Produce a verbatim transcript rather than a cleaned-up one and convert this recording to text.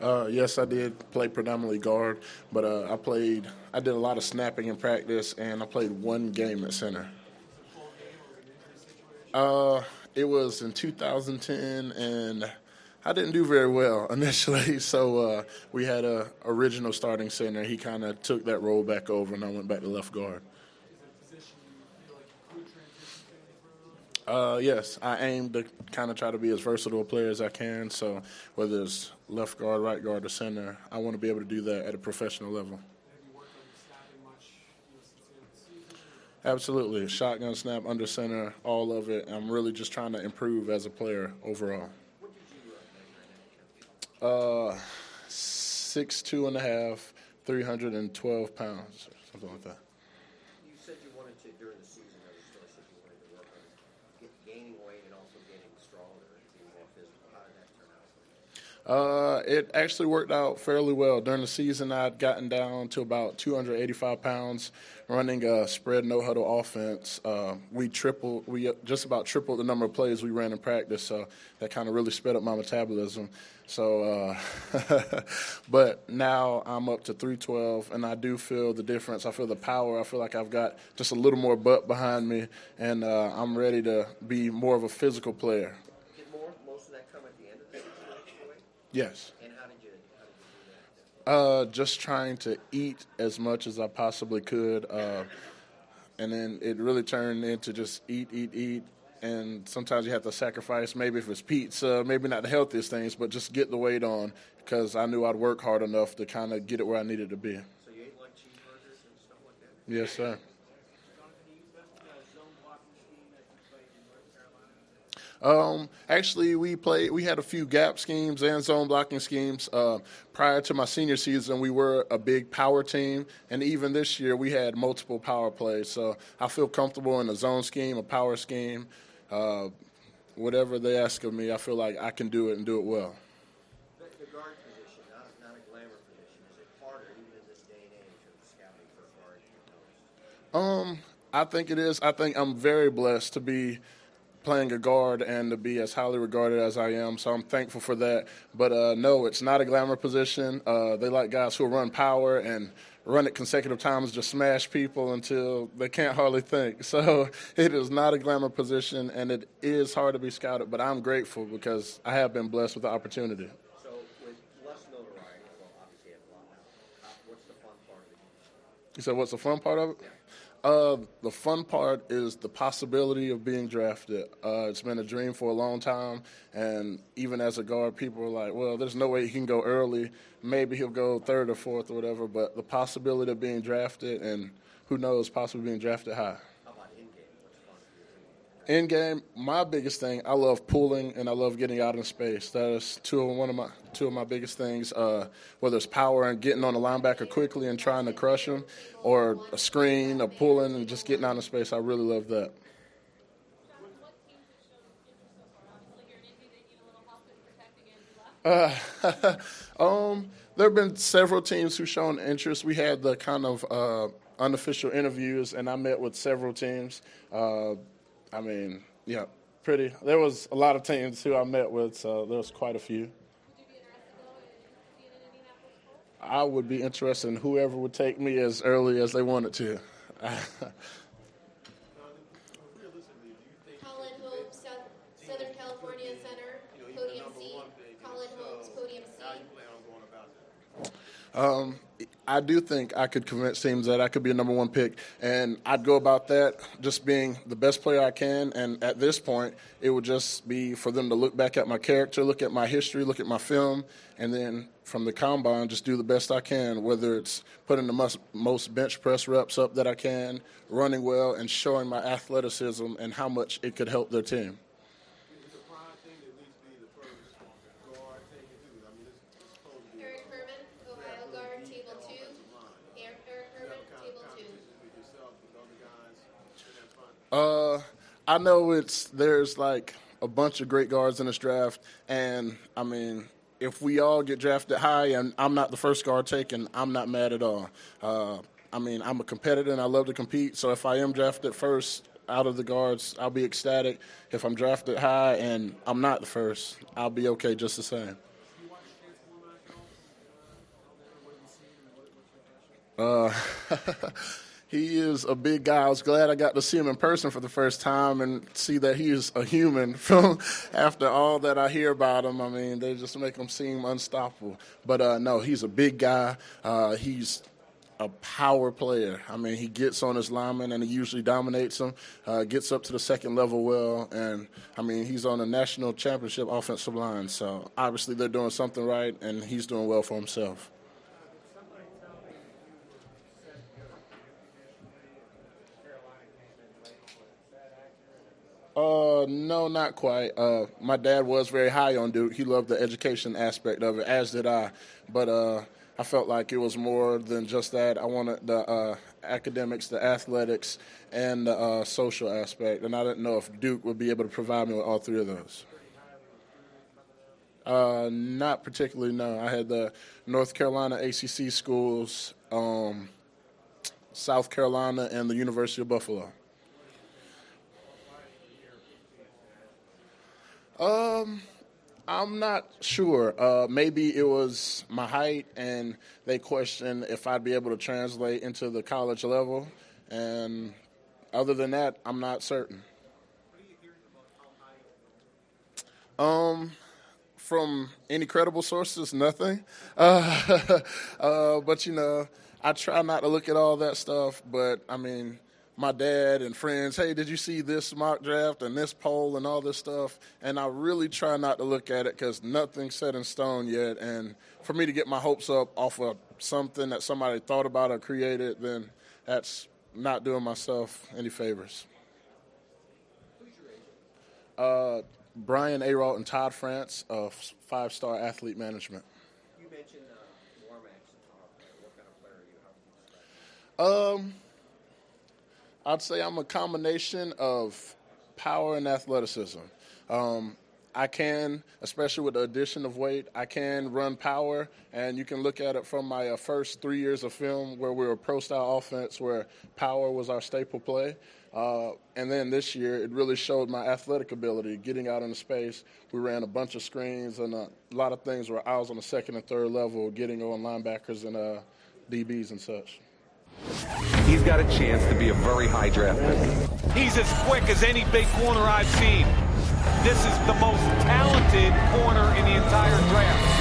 Uh, yes, I did play predominantly guard, but uh, I played. I did a lot of snapping in practice, and I played one game at center. Uh, it was in two thousand ten, and I didn't do very well initially. So uh, we had a original starting center. He kind of took that role back over, and I went back to left guard. Uh, yes, I aim to kind of try to be as versatile a player as I can. So whether it's left guard, right guard, or center, I want to be able to do that at a professional level. Absolutely. Shotgun snap, under center, all of it. I'm really just trying to improve as a player overall. Uh, six two and a half, three hundred twelve pounds, something like that. You said you wanted to, during the season, I was going to say you wanted to work on get, gaining weight and also getting stronger and being more physical. How did that turn out? Uh, it actually worked out fairly well. During the season, I'd gotten down to about two hundred eighty-five pounds, running a spread no huddle offense. Uh, we tripled, we just about tripled the number of plays we ran in practice, so that kind of really sped up my metabolism. So, uh, but now I'm up to three twelve, and I do feel the difference. I feel the power. I feel like I've got just a little more butt behind me, and uh, I'm ready to be more of a physical player. Did more, most of that come at the end of the season? Yes. And how did you, how did you do that? Uh, just trying to eat as much as I possibly could, uh, and then it really turned into just eat, eat, eat, and sometimes you have to sacrifice, maybe if it's pizza, maybe not the healthiest things, but just get the weight on because I knew I'd work hard enough to kind of get it where I needed to be. So you ate like cheeseburgers and stuff like that? Yes, sir. Um, actually, we played. We had a few gap schemes and zone blocking schemes. Uh, prior to my senior season, we were a big power team, and even this year, we had multiple power plays. So I feel comfortable in a zone scheme, a power scheme, uh, whatever they ask of me. I feel like I can do it and do it well. The, the guard position, not, not a glamour position, is it harder even in this day and age of scouting for a guard? Um, I think it is. I think I'm very blessed to be playing a guard and to be as highly regarded as I am, so I'm thankful for that. But uh, no, it's not a glamour position. Uh, they like guys who run power and run it consecutive times, just smash people until they can't hardly think. So it is not a glamour position, and it is hard to be scouted, but I'm grateful because I have been blessed with the opportunity. So with less notoriety, well, obviously you have a lot now, uh, what's the fun part of it? You said what's the fun part of it? Yeah. Uh, the fun part is the possibility of being drafted. Uh, it's been a dream for a long time, and even as a guard, people are like, well, there's no way he can go early. Maybe he'll go third or fourth or whatever, but the possibility of being drafted and who knows, possibly being drafted high. How about in-game? What's fun for you? In-game, my biggest thing, I love pulling and I love getting out in space. That is two of one of my two of my biggest things. Uh, whether it's power and getting on the linebacker quickly and trying to crush him, or a screen, or pulling and just getting out in space. I really love that. Uh, um, there have been several teams who've shown interest. We had the kind of uh, unofficial interviews, and I met with several teams. Uh, I mean, yeah, pretty. There was a lot of teams who I met with, so there was quite a few. I would be interested in whoever would take me as early as they wanted to. Colin Holmes, South, Southern California Center, Podium C. Colin Holmes, Podium C. Um, I do think I could convince teams that I could be a number one pick, and I'd go about that just being the best player I can. And at this point, it would just be for them to look back at my character, look at my history, look at my film, and then from the combine, just do the best I can, whether it's putting the most, most bench press reps up that I can, running well, and showing my athleticism and how much it could help their team. Eric Herman, Ohio guard, table two. Eric Herman, table two. Uh, I know it's there's like a bunch of great guards in this draft, and I mean, if we all get drafted high and I'm not the first guard taken, I'm not mad at all. Uh, I mean, I'm a competitor and I love to compete, so if I am drafted first out of the guards, I'll be ecstatic. If I'm drafted high and I'm not the first, I'll be okay just the same. Uh, he is a big guy. I was glad I got to see him in person for the first time and see that he is a human. From after all that I hear about him, I mean, they just make him seem unstoppable. But uh, no, he's a big guy. Uh, he's a power player. I mean, he gets on his lineman and he usually dominates them, uh, gets up to the second level well, and, I mean, he's on a national championship offensive line. So, obviously, they're doing something right, and he's doing well for himself. Uh, no, not quite. Uh, my dad was very high on Duke. He loved the education aspect of it, as did I. But, uh, I felt like it was more than just that. I wanted the uh, academics, the athletics, and the uh, social aspect. And I didn't know if Duke would be able to provide me with all three of those. Uh, not particularly, no. I had the North Carolina A C C schools, um, South Carolina, and the University of Buffalo. Um... I'm not sure. Uh, maybe it was my height, and they questioned if I'd be able to translate into the college level. And other than that, I'm not certain. Um, from any credible sources, nothing. Uh, uh, but, you know, I try not to look at all that stuff. But, I mean, my dad and friends, hey, did you see this mock draft and this poll and all this stuff? And I really try not to look at it because nothing's set in stone yet. And for me to get my hopes up off of something that somebody thought about or created, then that's not doing myself any favors. Uh, Brian Aralt and Todd France of Five Star Athlete Management. You mentioned uh, Warmax and Todd. What kind of player are you? How would you describe? Um... I'd say I'm a combination of power and athleticism. Um, I can, especially with the addition of weight, I can run power, and you can look at it from my uh, first three years of film where we were a pro-style offense where power was our staple play. Uh, and then this year, it really showed my athletic ability, getting out into space. We ran a bunch of screens and a lot of things where I was on the second and third level, getting on linebackers and uh, D Bs and such. He's got a chance to be a very high draft pick. He's as quick as any big corner I've seen. This is the most talented corner in the entire draft.